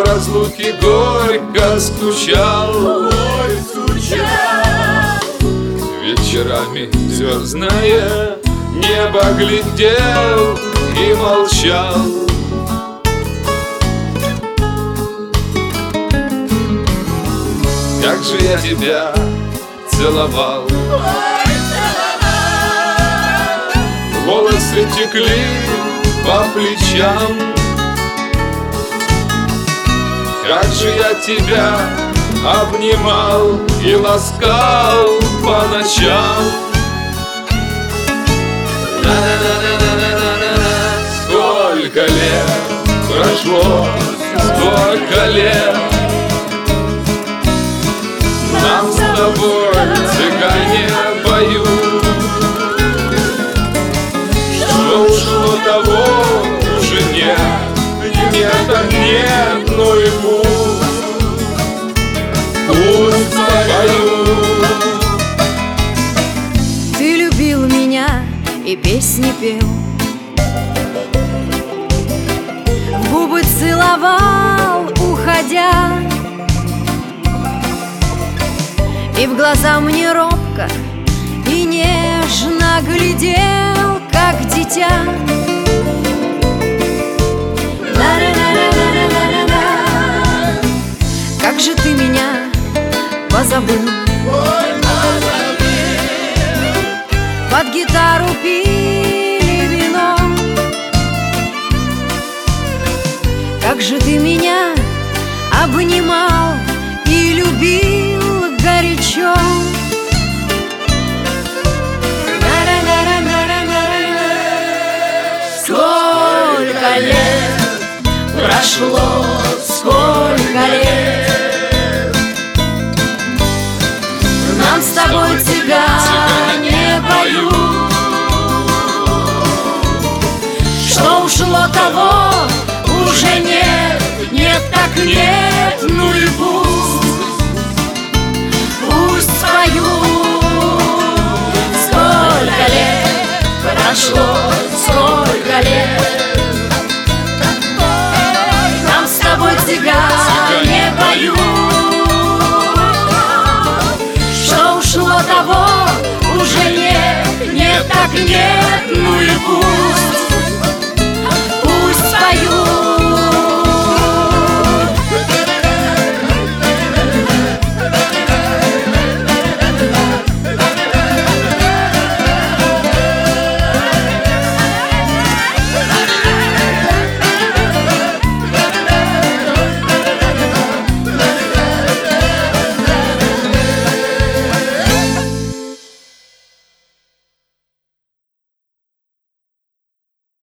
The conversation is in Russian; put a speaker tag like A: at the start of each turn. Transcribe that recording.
A: разлуке горько скучал.
B: Ой, скучал.
A: Вечерами звездное небо глядел и молчал. Как же я тебя целовал.
B: Ой, целовал.
A: Волосы текли по плечам. Как же я тебя обнимал и ласкал по ночам. Сколько лет прошло, сколько лет нам с тобой цыгане поют. Что ушло, того уже нет. Нет, так нет, ну и пусть поют.
C: Ты любил меня и песни пел, в губы целовал, уходя, и в глаза мне робко и нежно глядел, как дитя. Как же ты меня позабыл.
B: Ой, позабыл.
C: Под гитару пили вино. Как же ты меня обнимал и любил горячо.
B: Сколько лет прошло, сколько лет
C: Нам с тобой цыгане поют.
B: Что ушло, того уже нет. Нет, так нет, ну и пусть поют. Сколько лет прошло, сколько лет нам с тобой цыгане поют. Что ушло, того уже нет. Нет, так нет, ну и пусть.